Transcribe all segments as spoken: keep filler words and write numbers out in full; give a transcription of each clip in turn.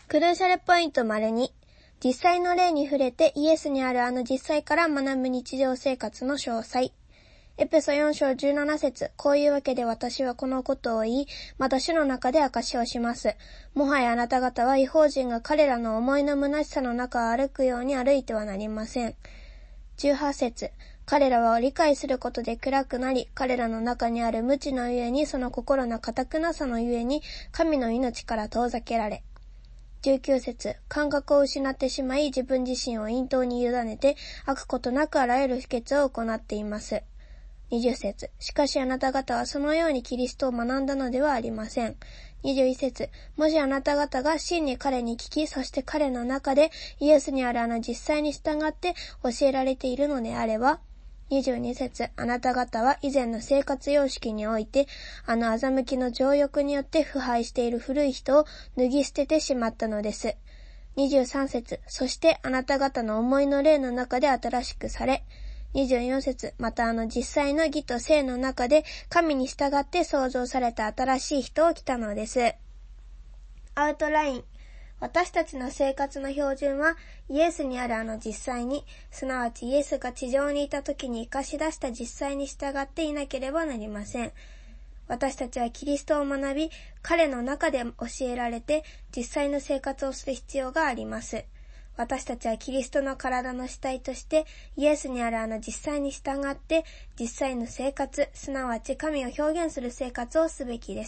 クルーシャルポイント ②。実際の例に触れてイエスにあるあの実際から学ぶ日常生活の詳細。エペソよん章じゅうなな節。こういうわけで私はこのことを言い、また主の中で証しをします。もはやあなた方は異邦人が彼らの思いの虚しさの中を歩くように歩いてはなりません。じゅうはち節。彼らは理解することで暗くなり、彼らの中にある無知のゆえに、その心の堅くなさのゆえに、神の命から遠ざけられ。じゅうきゅう節。感覚を失ってしまい、自分自身を隠遁に委ねて、飽くことなくあらゆる不潔を行っています。にじゅう節。しかしあなた方はそのようにキリストを学んだのではありません。にじゅういち節。もしあなた方が真に彼に聞き、そして彼の中でイエスにあるあの実際に従って教えられているのであれば、にじゅうに節。あなた方は以前の生活様式において、あの欺きの情欲によって腐敗している古い人を脱ぎ捨ててしまったのです。にじゅうさん節。そしてあなた方の思いの霊の中で新しくされ、にじゅうよん節。またあの実際の義と聖の中で神に従って創造された新しい人を来たのです。アウトライン。私たちの生活の標準はイエスにあるあの実際に、すなわちイエスが地上にいた時に生かし出した実際に従っていなければなりません。私たちはキリストを学び、彼の中で教えられて実際の生活をする必要があります。私たちはキリストの体の主体としてイエスにあるあの実際に従って実際の生活、すなわち神を表現する生活をすべきです。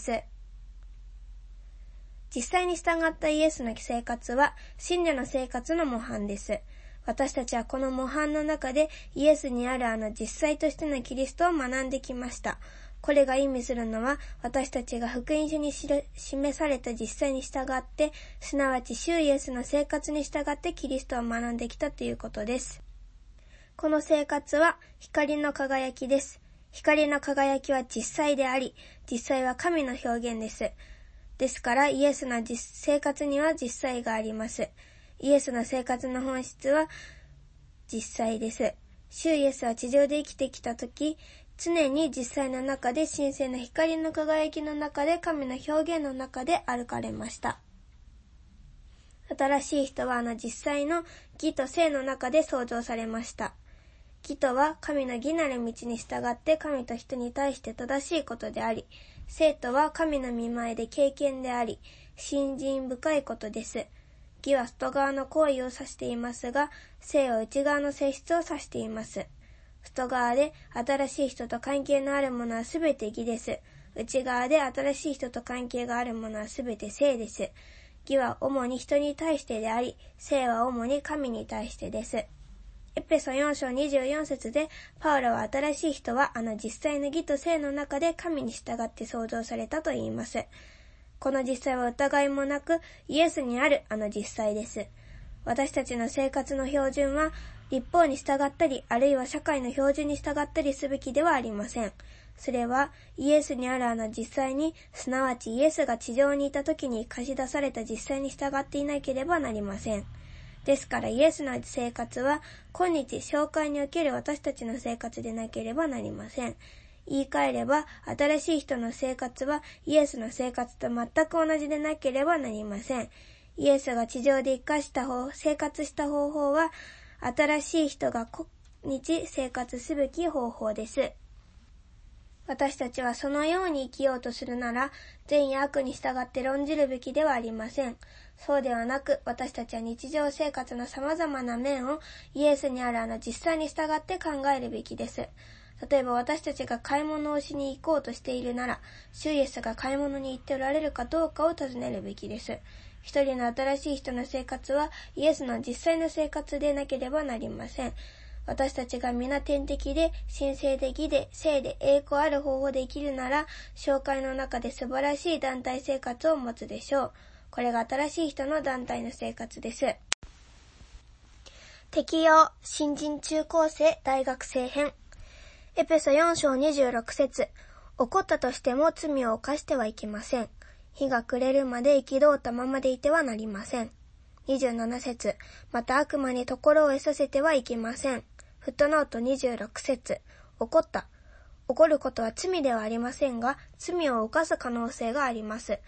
実際に従ったイエスの生活は信者の生活の模範です。私たちはこの模範の中でイエスにあるあの実際としてのキリストを学んできました。これが意味するのは、私たちが福音書に示された実際に従って、すなわち主イエスの生活に従ってキリストを学んできたということです。この生活は光の輝きです。光の輝きは実際であり、実際は神の表現です。ですからイエスの生活には実際があります。イエスの生活の本質は実際です。主イエスは地上で生きてきたとき、常に実際の中で神聖な光の輝きの中で神の表現の中で歩かれました。新しい人はあの実際の義と聖の中で創造されました。義とは神の義なる道に従って神と人に対して正しいことであり、聖とは神の御前で敬虔であり、信心深いことです。義は外側の行為を指していますが、聖は内側の性質を指しています。外側で新しい人と関係のあるものはすべて義です。内側で新しい人と関係があるものはすべて聖です。義は主に人に対してであり、聖は主に神に対してです。エペソよん章にじゅうよん節で、パウロは新しい人はあの実際の義と聖の中で神に従って創造されたと言います。この実際は疑いもなく、イエスにあるあの実際です。私たちの生活の標準は、律法に従ったり、あるいは社会の標準に従ったりすべきではありません。それは、イエスにあるあの実際に、すなわちイエスが地上にいた時に貸し出された実際に従っていなければなりません。ですからイエスの生活は、今日教会における私たちの生活でなければなりません。言い換えれば、新しい人の生活は、イエスの生活と全く同じでなければなりません。イエスが地上で生かした方、生活した方法は、新しい人が今日生活すべき方法です。私たちはそのように生きようとするなら、善や悪に従って論じるべきではありません。そうではなく、私たちは日常生活の様々な面をイエスにあるあの実際に従って考えるべきです。例えば私たちが買い物をしに行こうとしているなら、主イエスが買い物に行っておられるかどうかを尋ねるべきです。一人の新しい人の生活はイエスの実際の生活でなければなりません。私たちが皆天敵で、神聖で義で、聖で栄光ある方法で生きるなら、教会の中で素晴らしい団体生活を持つでしょう。これが新しい人の団体の生活です。適用、新人中高生大学生編。エペソよん章にじゅうろく節。怒ったとしても罪を犯してはいけません。日が暮れるまで憤ったままでいてはなりません。にじゅうなな節。また悪魔に心を得させてはいけません。フットノートにじゅうろく節。怒った。怒ることは罪ではありませんが、罪を犯す可能性があります。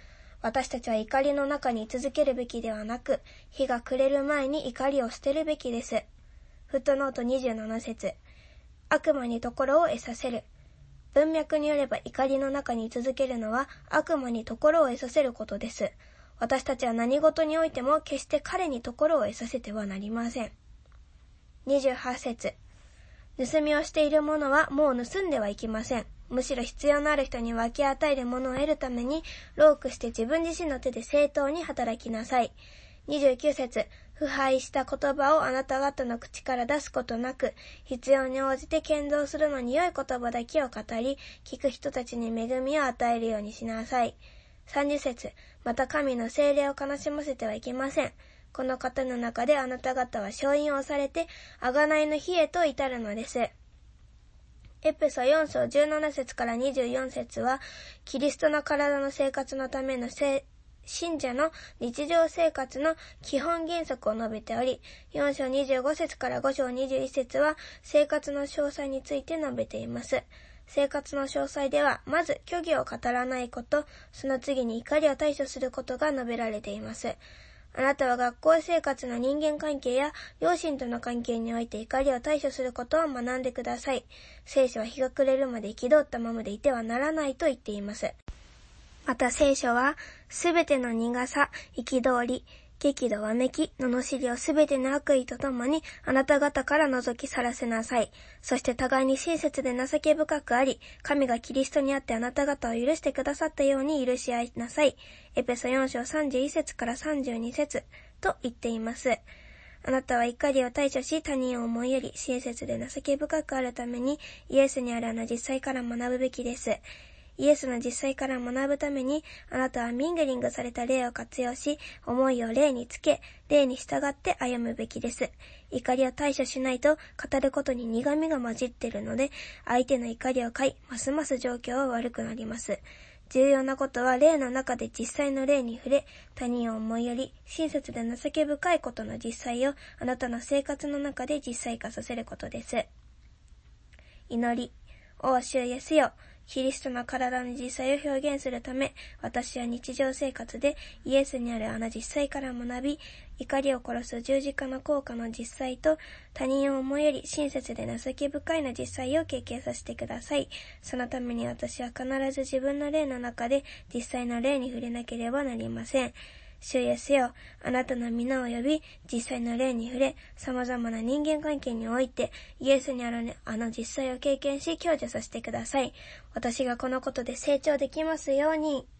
私たちは怒りの中に居続けるべきではなく、日が暮れる前に怒りを捨てるべきです。フットノートにじゅうなな節。悪魔に心を得させる。文脈によれば怒りの中に居続けるのは悪魔に心を得させることです。私たちは何事においても決して彼に心を得させてはなりません。にじゅうはち節。盗みをしている者はもう盗んではいけません。むしろ必要のある人に分け与えるものを得るために、労苦して自分自身の手で正当に働きなさい。にじゅうきゅう節。腐敗した言葉をあなた方の口から出すことなく、必要に応じて謙遜するのに良い言葉だけを語り、聞く人たちに恵みを与えるようにしなさい。さんじゅう節。また神の聖霊を悲しませてはいけません。この方の中であなた方は勝因をされて、贖いの日へと至るのです。エペソよん章じゅうなな節からにじゅうよん節は、キリストの体の生活のための信者の日常生活の基本原則を述べており、よん章にじゅうご節からご章にじゅういち節は生活の詳細について述べています。生活の詳細では、まず虚偽を語らないこと、その次に怒りを対処することが述べられています。あなたは学校生活の人間関係や両親との関係において怒りを対処することを学んでください。聖書は日が暮れるまで憤ったままでいてはならないと言っています。また聖書は、すべての苦さ、憤り、激怒わめき、罵りをすべての悪意とともにあなた方から除き去らせなさい。そして互いに親切で情け深くあり、神がキリストにあってあなた方を許してくださったように許し合いなさい。エペソよん章さんじゅういち節からさんじゅうに節と言っています。あなたは怒りを対処し、他人を思いやり、親切で情け深くあるために、イエスにあるあの実際から学ぶべきです。イエスの実際から学ぶために、あなたはミングリングされた霊を活用し、思いを霊につけ、霊に従って歩むべきです。怒りを対処しないと、語ることに苦味が混じっているので、相手の怒りを買い、ますます状況は悪くなります。重要なことは、霊の中で実際の霊に触れ、他人を思いやり、親切で情け深いことの実際を、あなたの生活の中で実際化させることです。祈り。お主イエスよ。キリストの体の実際を表現するため、私は日常生活でイエスにあるあの実際から学び、怒りを殺す十字架の効果の実際と、他人を思いやり親切で情け深いの実際を経験させてください。そのために私は必ず自分の霊の中で実際の霊に触れなければなりません。主イエスよ、あなたの皆を呼び、実際の霊に触れ、様々な人間関係において、イエスにあるあの実際を経験し、享受させてください。私がこのことで成長できますように。